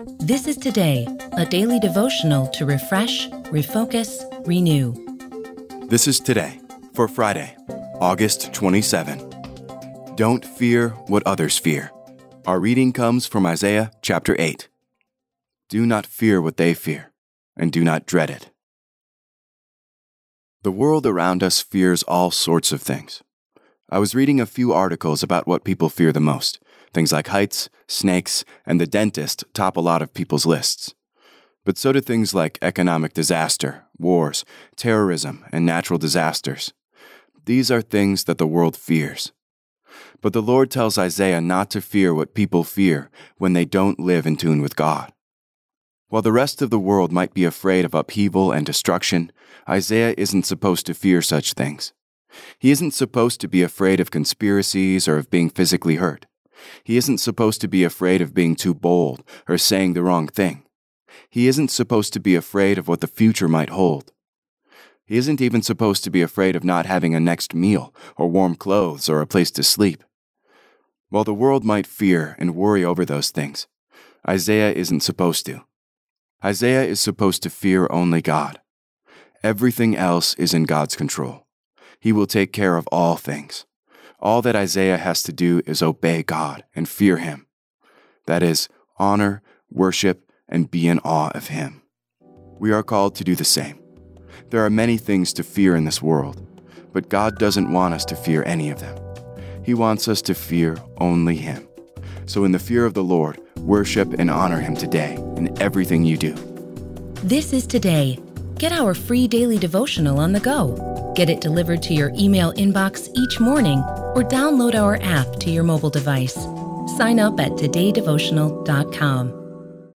This is Today, a daily devotional to refresh, refocus, renew. This is Today for Friday, August 27. Don't fear what others fear. Our reading comes from Isaiah chapter 8. Do not fear what they fear, and do not dread it. The world around us fears all sorts of things. I was reading a few articles about what people fear the most. Things like heights, snakes, and the dentist top a lot of people's lists. But so do things like economic disaster, wars, terrorism, and natural disasters. These are things that the world fears. But the Lord tells Isaiah not to fear what people fear when they don't live in tune with God. While the rest of the world might be afraid of upheaval and destruction, Isaiah isn't supposed to fear such things. He isn't supposed to be afraid of conspiracies or of being physically hurt. He isn't supposed to be afraid of being too bold or saying the wrong thing. He isn't supposed to be afraid of what the future might hold. He isn't even supposed to be afraid of not having a next meal or warm clothes or a place to sleep. While the world might fear and worry over those things, Isaiah isn't supposed to. Isaiah is supposed to fear only God. Everything else is in God's control. He will take care of all things. All that Isaiah has to do is obey God and fear Him. That is, honor, worship, and be in awe of Him. We are called to do the same. There are many things to fear in this world, but God doesn't want us to fear any of them. He wants us to fear only Him. So in the fear of the Lord, worship and honor Him today in everything you do. This is Today. Get our free daily devotional on the go. Get it delivered to your email inbox each morning or download our app to your mobile device. Sign up at todaydevotional.com.